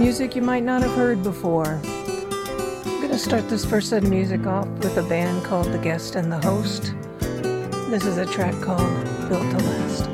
Music you might not have heard before. I'm going to start this first set of music off with a band called The Guest and the Host. This is a track called Built to Last.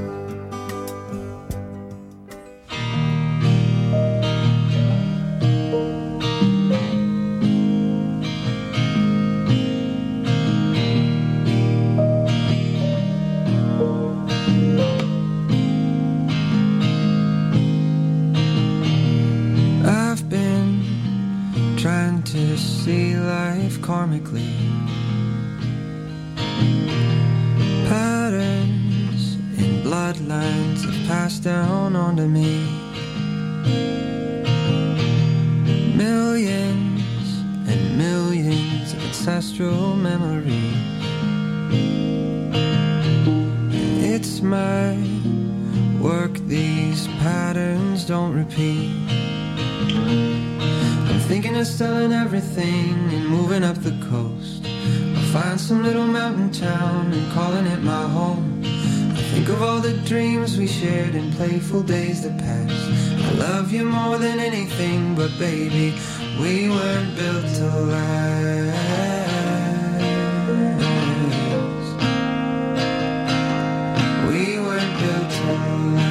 Karmically, patterns and bloodlines have passed down onto me. Millions and millions of ancestral memories. It's my work, these patterns don't repeat. Thinking of selling everything and moving up the coast. I'll find some little mountain town and calling it my home. I think of all the dreams we shared in playful days that passed. I love you more than anything, but baby, we weren't built to last. We weren't built to last.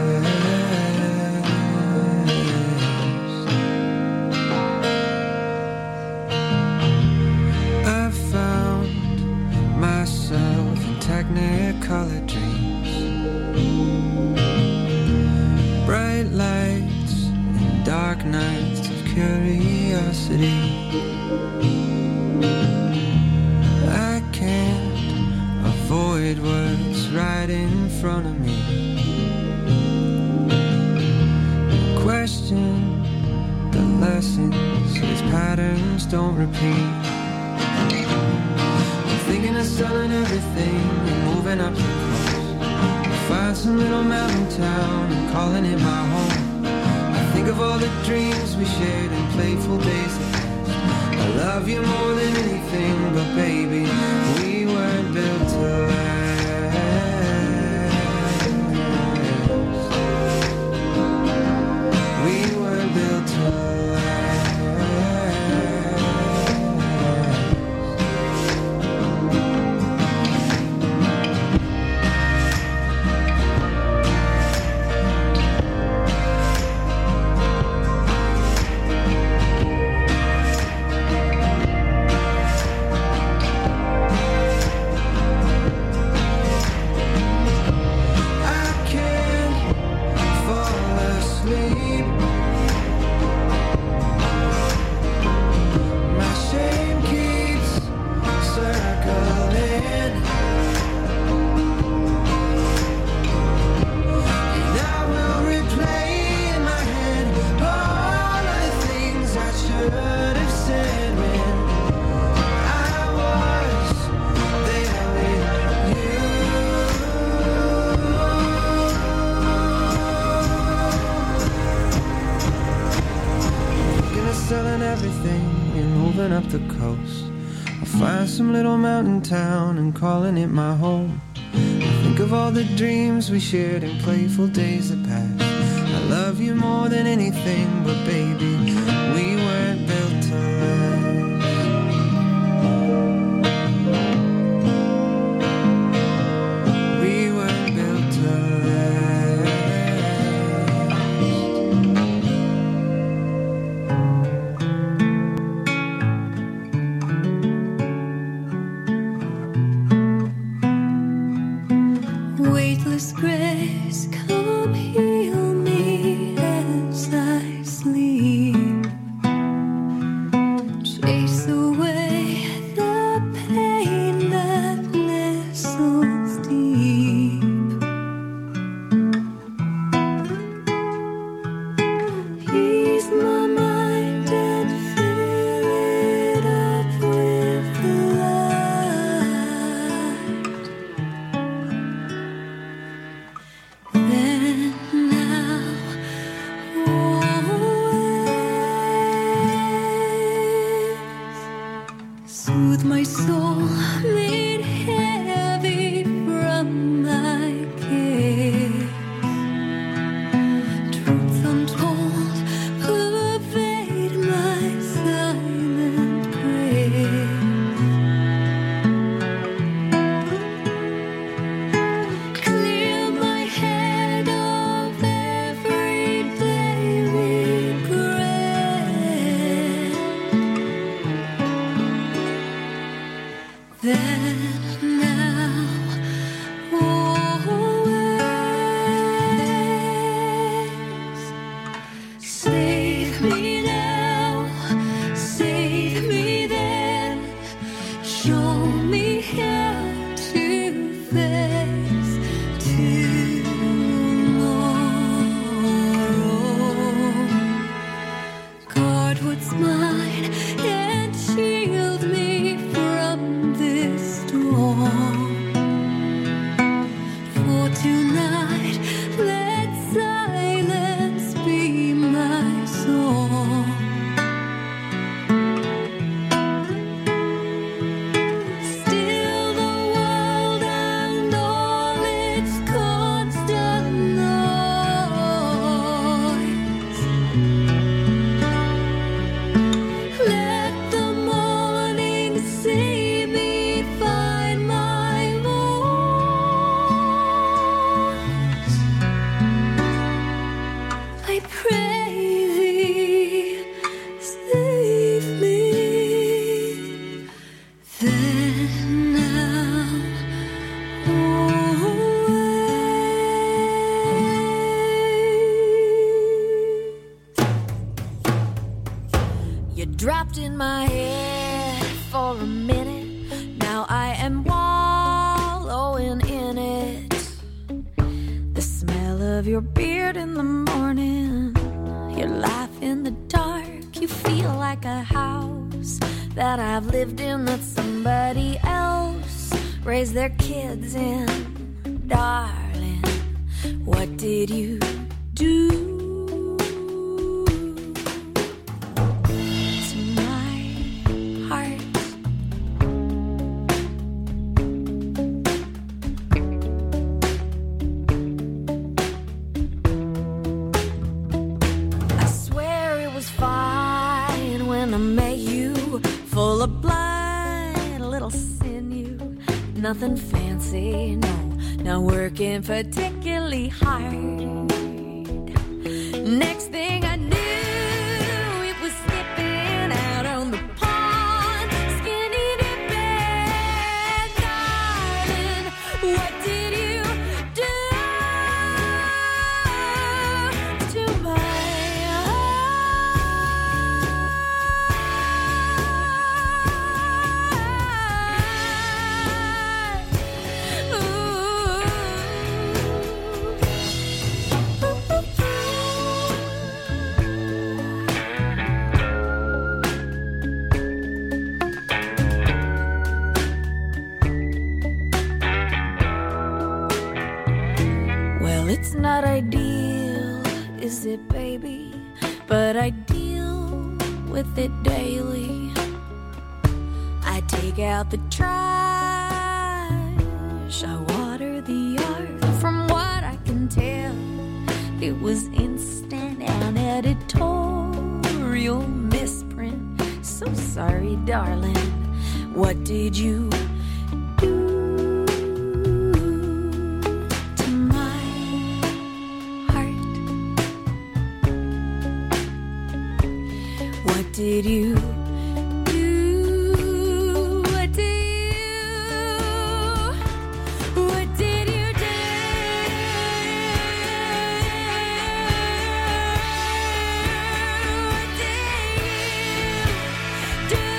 Technicolor dreams, bright lights and dark nights of curiosity. I can't avoid what's right in front of me. Question the lessons, these patterns don't repeat. Thinking of selling everything and moving up the coast. Find some little mountain town and calling it my home. I think of all the dreams we shared in playful days that passed. I love you more than anything, but baby, we weren't built to last. We weren't built to last. Up the coast, I'll find some little mountain town and calling it my home. I think of all the dreams we shared in playful days that passed. I love you more than anything, but baby, we weren't built to last. We weren't built to Grace, come heal me as I sleep. You dropped in my head for a minute. Now I am wallowing in it. The smell of your beard in the morning, your laugh in the dark. You feel like a house that I've lived in, that somebody else raised their kids in. Darling, what did you do? Full of blood, a little sinew, nothing fancy, no, not working particularly hard. Next thing I knew, it was slipping out on the pond, skinny dipping. Darling, what did you do to my It's not ideal, is it, baby? But I deal with it daily. I take out the trash, I water the yard. From what I can tell, it was instant and editorial misprint. So sorry, darling, what did you do? Did you do? What did you? What did you do? What did you do?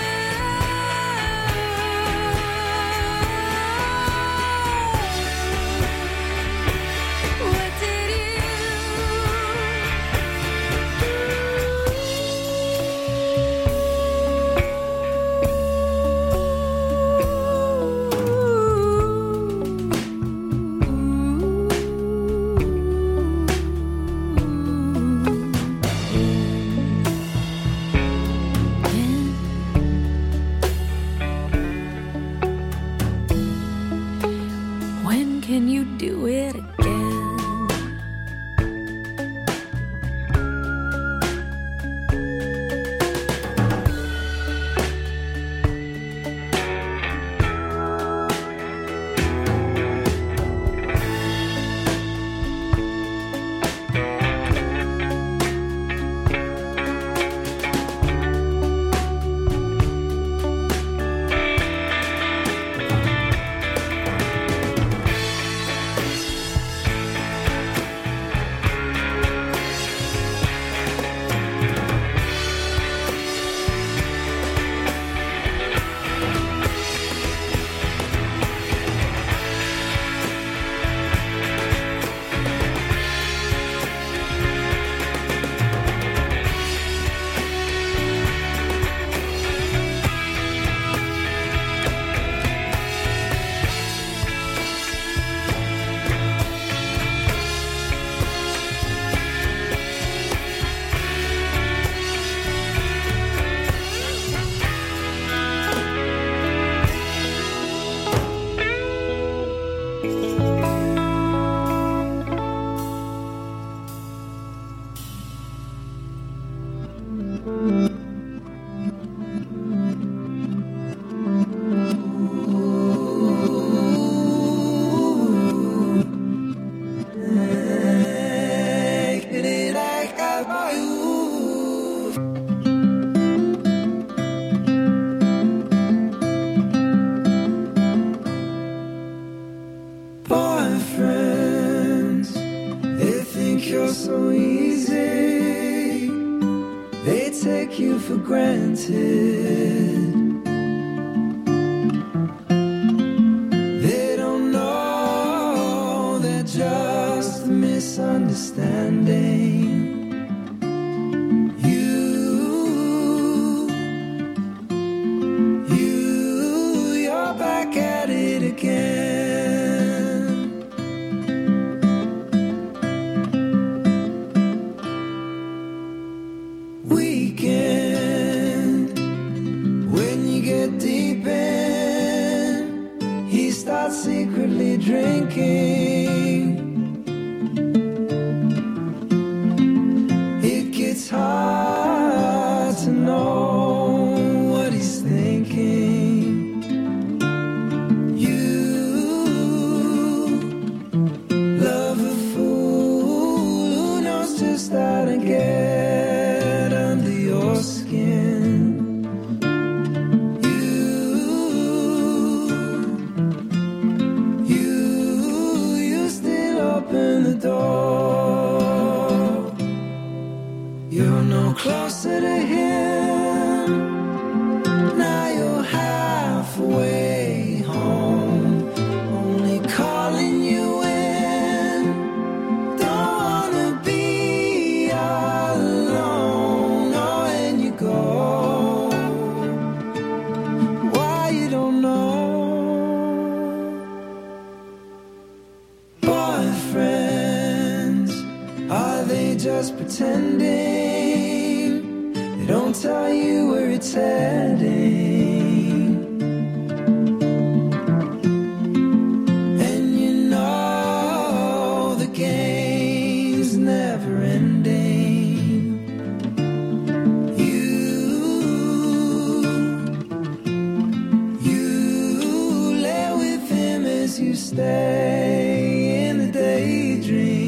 What did you? they take you for granted. They don't know they're just a misunderstanding. You're back at it again. Weekend, when you get deep in, he starts secretly drinking. It gets hard to know what he's thinking. How to get under your skin. You still open the door. You're no closer to him. Now you're halfway home, only calling you in. Just pretending, they don't tell you where it's heading. And you know the game's never ending. You lay with him as you stay in the daydream.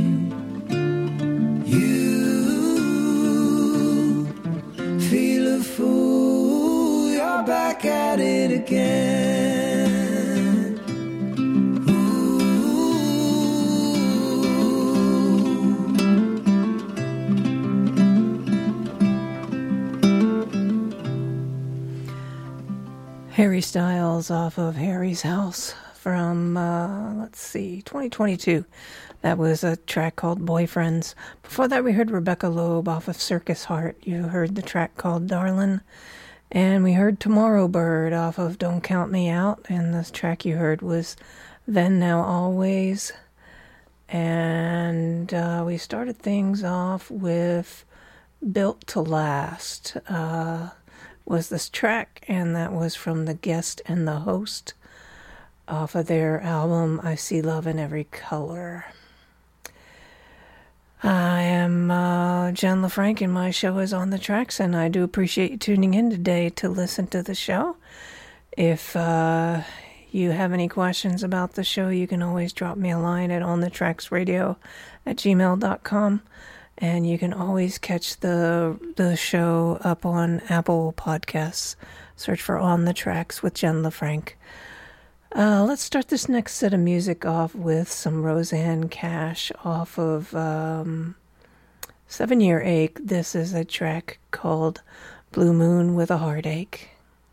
Back at it again. Harry Styles off of Harry's House from, 2022. That was a track called Boyfriends. Before that, we heard Rebecca Loeb off of Circus Heart. You heard the track called Darlin'. And we heard Tomorrow Bird off of Don't Count Me Out. And this track you heard was Then, Now, Always. And we started things off with Built to Last was this track. And that was from The Guest and the Host off of their album I See Love in Every Color. I am Jen LaFranc, and my show is On the Tracks, and I do appreciate you tuning in today to listen to the show. If you have any questions about the show, you can always drop me a line at onthetracksradio@gmail.com, and you can always catch the show up on Apple Podcasts. Search for On the Tracks with Jen LaFranc. Let's start this next set of music off with some Rosanne Cash off of 7 Year Ache. This is a track called Blue Moon with a Heartache.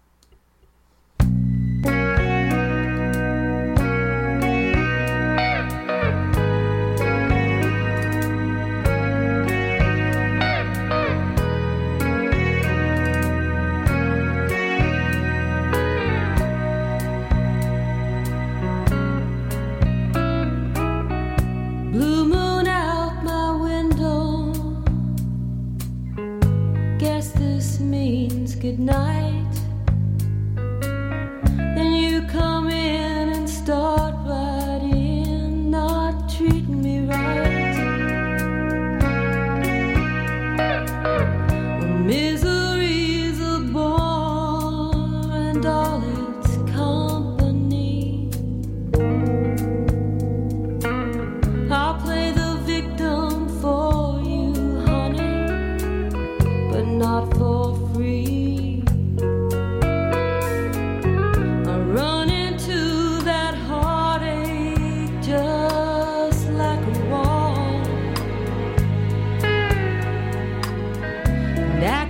Good night. Then you come in and start right in, not treating me right. Well, misery's a bore and all its company. I'll play the victim for you, honey, but not for free. That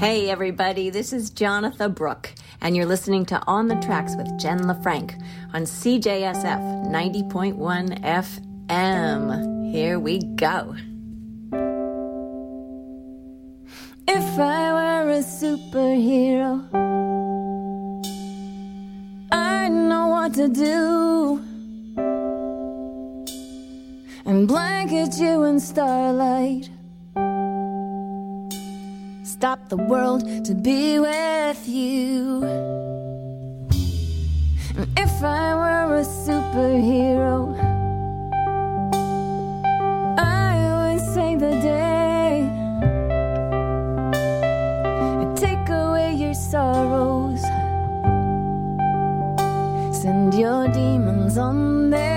Hey everybody, this is Jonathan Brooke, and you're listening to On the Tracks with Jen LaFranc on CJSF 90.1 FM. Here we go. If I were a superhero, I know what to do, and blanket you in starlight, stop the world to be with you. And if I were a superhero, I would save the day, and take away your sorrows, send your demons on their